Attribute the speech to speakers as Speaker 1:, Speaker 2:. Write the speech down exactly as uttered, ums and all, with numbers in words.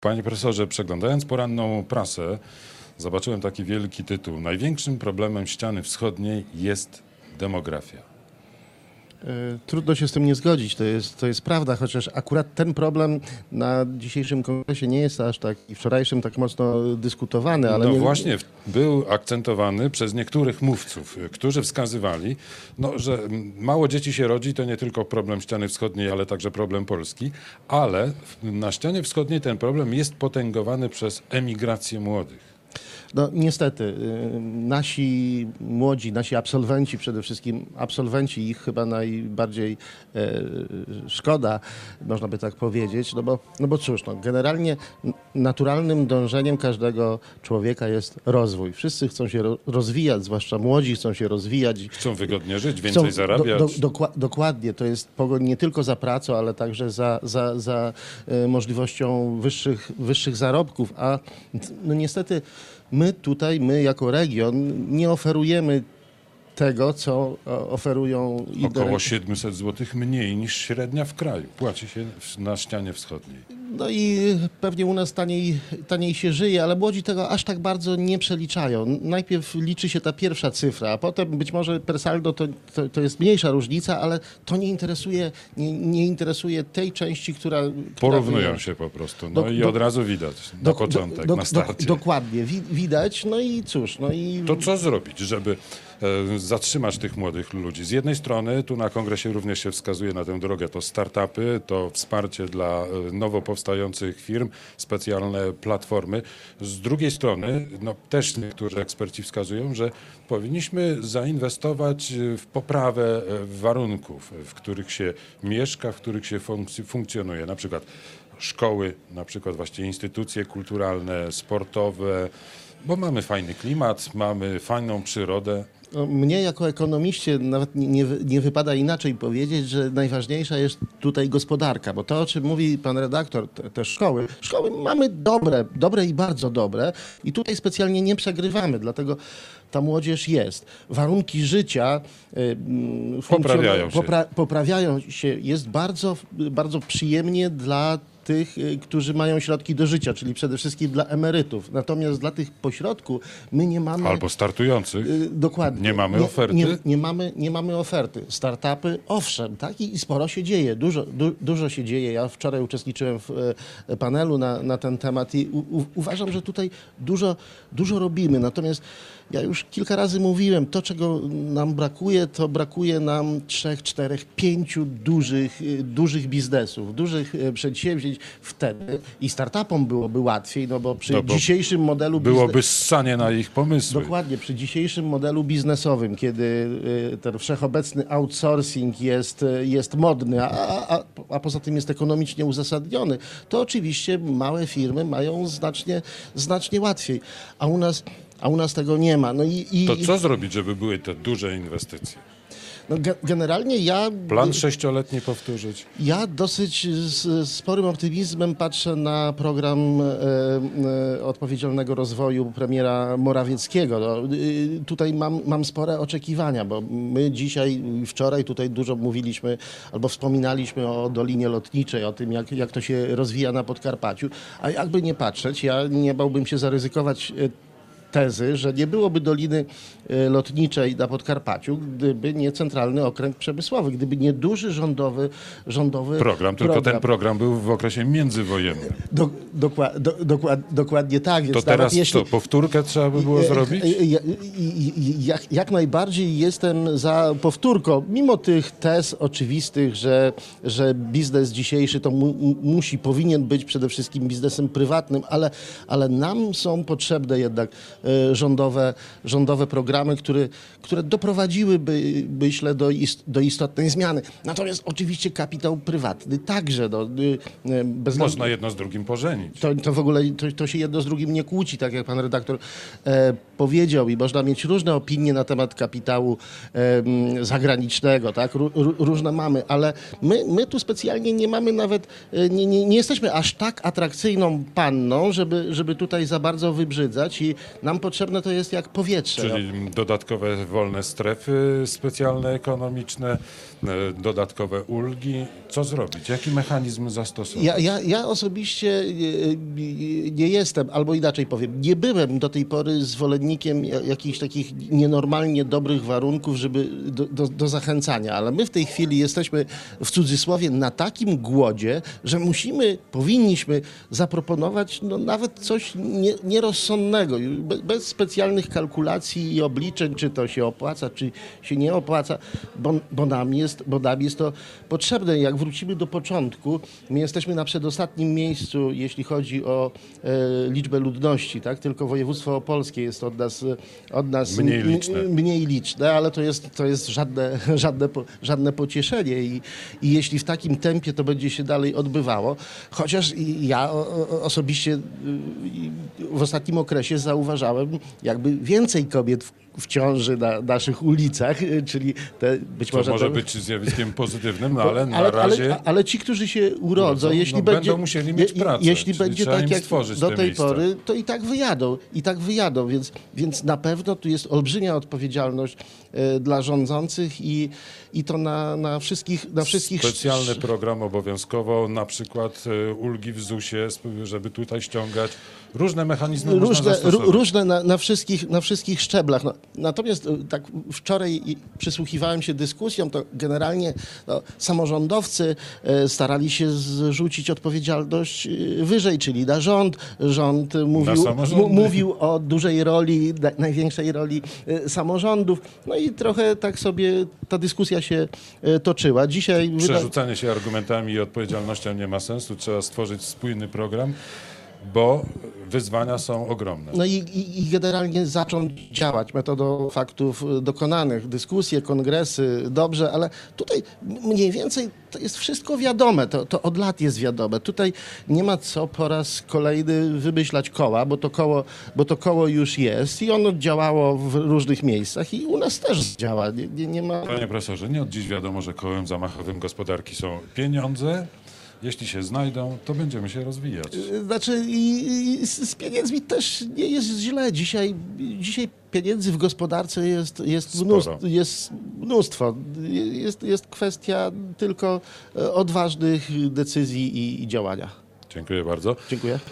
Speaker 1: Panie profesorze, przeglądając poranną prasę, zobaczyłem taki wielki tytuł. Największym problemem ściany wschodniej jest demografia.
Speaker 2: Trudno się z tym nie zgodzić, to jest, to jest prawda, chociaż akurat ten problem na dzisiejszym kongresie nie jest aż tak i wczorajszym tak mocno dyskutowany. Ale
Speaker 1: no
Speaker 2: nie...
Speaker 1: właśnie, był akcentowany przez niektórych mówców, którzy wskazywali, no, że mało dzieci się rodzi, to nie tylko problem ściany wschodniej, ale także problem Polski, ale na ścianie wschodniej ten problem jest potęgowany przez emigrację młodych.
Speaker 2: No niestety, nasi młodzi, nasi absolwenci, przede wszystkim absolwenci, ich chyba najbardziej e, szkoda, można by tak powiedzieć, no bo, no bo cóż, no, generalnie naturalnym dążeniem każdego człowieka jest rozwój. Wszyscy chcą się ro rozwijać, zwłaszcza młodzi chcą się rozwijać.
Speaker 1: Chcą wygodnie żyć, więcej
Speaker 2: chcą,
Speaker 1: zarabiać.
Speaker 2: Do, do, dokła dokładnie, to jest pogoń nie tylko za pracą, ale także za, za, za e, możliwością wyższych, wyższych zarobków, a no niestety my tutaj, my jako region nie oferujemy tego, co oferują inne...
Speaker 1: Około siedemset złotych mniej niż średnia w kraju. Płaci się na ścianie wschodniej.
Speaker 2: No i pewnie u nas taniej, taniej się żyje, ale młodzi tego aż tak bardzo nie przeliczają. Najpierw liczy się ta pierwsza cyfra, a potem być może per saldo to, to, to jest mniejsza różnica, ale to nie interesuje, nie, nie interesuje tej części, która...
Speaker 1: Porównują
Speaker 2: która...
Speaker 1: się po prostu. No
Speaker 2: do,
Speaker 1: i
Speaker 2: do,
Speaker 1: od razu widać na
Speaker 2: do,
Speaker 1: początek,
Speaker 2: do,
Speaker 1: na starcie.
Speaker 2: Do, dokładnie, wi widać. No i cóż, no i...
Speaker 1: To co zrobić, żeby e, zatrzymać tych młodych ludzi? Z jednej strony, tu na kongresie również się wskazuje na tę drogę, to startupy, to wsparcie dla e, nowo powstających firm, specjalne platformy. Z drugiej strony, no, też niektórzy eksperci wskazują, że powinniśmy zainwestować w poprawę warunków, w których się mieszka, w których się funkc funkcjonuje. Na przykład szkoły, na przykład właśnie instytucje kulturalne, sportowe, bo mamy fajny klimat, mamy fajną przyrodę.
Speaker 2: No, mnie jako ekonomiście nawet nie, nie, nie wypada inaczej powiedzieć, że najważniejsza jest tutaj gospodarka, bo to, o czym mówi pan redaktor, te, te szkoły, szkoły mamy dobre, dobre i bardzo dobre i tutaj specjalnie nie przegrywamy, dlatego ta młodzież jest. Warunki życia y,
Speaker 1: poprawiają się.
Speaker 2: Popra poprawiają się. Jest bardzo, bardzo przyjemnie dla tych, którzy mają środki do życia, czyli przede wszystkim dla emerytów. Natomiast dla tych pośrodku my nie mamy...
Speaker 1: Albo startujących.
Speaker 2: Dokładnie.
Speaker 1: Nie mamy
Speaker 2: nie,
Speaker 1: oferty.
Speaker 2: Nie, nie, mamy, nie mamy oferty. Startupy, owszem, tak? I, i sporo się dzieje. Dużo, du, dużo się dzieje. Ja wczoraj uczestniczyłem w e, panelu na, na ten temat i u, u, uważam, że tutaj dużo, dużo robimy. Natomiast ja już kilka razy mówiłem, to czego nam brakuje, to brakuje nam trzech, czterech, pięciu dużych, dużych biznesów, dużych przedsięwzięć. Wtedy i startupom byłoby łatwiej, no bo przy no bo dzisiejszym modelu...
Speaker 1: Byłoby ssanie na ich pomysły.
Speaker 2: Dokładnie, przy dzisiejszym modelu biznesowym, kiedy ten wszechobecny outsourcing jest, jest modny, a, a, a poza tym jest ekonomicznie uzasadniony, to oczywiście małe firmy mają znacznie, znacznie łatwiej, a u nas... A u nas tego nie ma. No i, i,
Speaker 1: to co zrobić, żeby były te duże inwestycje?
Speaker 2: No ge generalnie ja...
Speaker 1: Plan sześcioletni powtórzyć?
Speaker 2: Ja dosyć z sporym optymizmem patrzę na program e, e, odpowiedzialnego rozwoju premiera Morawieckiego. No, y, tutaj mam, mam spore oczekiwania, bo my dzisiaj, wczoraj tutaj dużo mówiliśmy albo wspominaliśmy o Dolinie Lotniczej, o tym, jak, jak to się rozwija na Podkarpaciu. A jakby nie patrzeć, ja nie bałbym się zaryzykować tezy, że nie byłoby Doliny Lotniczej na Podkarpaciu, gdyby nie Centralny Okręg Przemysłowy, gdyby nie duży rządowy, rządowy
Speaker 1: program. Tylko program. Ten program był w okresie międzywojennym.
Speaker 2: Do, dokła, do, dokład, dokładnie tak. Więc
Speaker 1: to teraz
Speaker 2: jeśli,
Speaker 1: co, powtórkę trzeba by było zrobić?
Speaker 2: Jak, jak najbardziej jestem za powtórką, mimo tych tez oczywistych, że, że biznes dzisiejszy to mu, musi, powinien być przede wszystkim biznesem prywatnym, ale, ale nam są potrzebne jednak rządowe, rządowe programy, które, które doprowadziłyby, myślę, do, ist, do istotnej zmiany. Natomiast oczywiście kapitał prywatny także. No, bez
Speaker 1: Można jedno z drugim pożenić.
Speaker 2: To, to w ogóle to, to się jedno z drugim nie kłóci, tak jak pan redaktor e, powiedział, i można mieć różne opinie na temat kapitału e, zagranicznego, tak? Ró, różne mamy, ale my, my tu specjalnie nie mamy nawet, nie, nie, nie jesteśmy aż tak atrakcyjną panną, żeby, żeby tutaj za bardzo wybrzydzać i na nam potrzebne to jest jak powietrze. No.
Speaker 1: Czyli dodatkowe wolne strefy specjalne ekonomiczne, e, dodatkowe ulgi. Co zrobić? Jaki mechanizm zastosować?
Speaker 2: Ja, ja, ja osobiście nie, nie jestem, albo inaczej powiem, nie byłem do tej pory zwolennikiem ja- jakichś takich nienormalnie dobrych warunków, żeby do, do, do zachęcania, ale my w tej chwili jesteśmy w cudzysłowie na takim głodzie, że musimy, powinniśmy zaproponować no, nawet coś nie, nierozsądnego, be- bez specjalnych kalkulacji i obliczeń, czy to się opłaca, czy się nie opłaca, bo, bo, nam, jest, bo nam jest to potrzebne. Jak wrócimy do początku, my jesteśmy na przedostatnim miejscu, jeśli chodzi o e, liczbę ludności, tak? Tylko województwo opolskie jest od nas, od nas
Speaker 1: Mniej
Speaker 2: m-
Speaker 1: liczne.
Speaker 2: m- mniej liczne, ale to jest, to jest żadne, żadne, po- żadne pocieszenie I, i jeśli w takim tempie to będzie się dalej odbywało, chociaż i ja o, o, osobiście y, w ostatnim okresie zauważałem jakby więcej kobiet w, w ciąży na naszych ulicach, y, czyli te być
Speaker 1: To
Speaker 2: może...
Speaker 1: może
Speaker 2: te,
Speaker 1: być zjawiskiem pozytywnym, no ale na
Speaker 2: ale,
Speaker 1: razie...
Speaker 2: ale, ale ci, którzy się urodzą,
Speaker 1: urodzą,
Speaker 2: jeśli
Speaker 1: no,
Speaker 2: będzie,
Speaker 1: będą musieli mieć
Speaker 2: je-
Speaker 1: pracę,
Speaker 2: jeśli
Speaker 1: czyli
Speaker 2: będzie
Speaker 1: trzeba
Speaker 2: tak
Speaker 1: im
Speaker 2: jak
Speaker 1: stworzyć
Speaker 2: do
Speaker 1: te
Speaker 2: tej
Speaker 1: miejsca.
Speaker 2: pory, to i tak wyjadą, i tak wyjadą, więc, więc na pewno tu jest olbrzymia odpowiedzialność e, dla rządzących i, i to na, na wszystkich, na wszystkich
Speaker 1: Specjalny program obowiązkowo, na przykład e, ulgi w zusie, sp- żeby tutaj ściągać. Różne mechanizmy można
Speaker 2: Różne,
Speaker 1: zastosować.
Speaker 2: ró- różne na, na, wszystkich, na wszystkich szczeblach. No, natomiast e, tak wczoraj i przysłuchiwałem się dyskusjom, to generalnie no, samorządowcy e, starali się zrzucić odpowiedzialność e, wyżej, czyli na rząd. Rząd e, mówił,
Speaker 1: samorządy.
Speaker 2: mu, mówił o dużej roli, na, największej roli e, samorządów. No i trochę tak sobie ta dyskusja się e, toczyła. Dzisiaj wyda-
Speaker 1: Przerzucanie się argumentami i odpowiedzialnością nie ma sensu. Trzeba stworzyć spójny program, bo wyzwania są ogromne.
Speaker 2: No i, i, i generalnie zacząć działać metodą faktów y, dokonanych, dyskusje, kongresy, dobrze, ale tutaj mniej więcej to jest wszystko wiadome, to, to od lat jest wiadome. Tutaj nie ma co po raz kolejny wymyślać koła, bo to koło, bo to koło już jest i ono działało w różnych miejscach i u nas też działa. Nie, nie, nie ma...
Speaker 1: Panie profesorze, nie od dziś wiadomo, że kołem zamachowym gospodarki są pieniądze. Jeśli się znajdą, to będziemy się rozwijać.
Speaker 2: Znaczy i, i z z pieniędzmi też nie jest źle. Dzisiaj, dzisiaj pieniędzy w gospodarce jest, jest,
Speaker 1: Sporo.
Speaker 2: mnóstwo, jest mnóstwo. Jest, jest kwestia tylko e, odważnych decyzji i, i działania.
Speaker 1: Dziękuję bardzo.
Speaker 2: Dziękuję.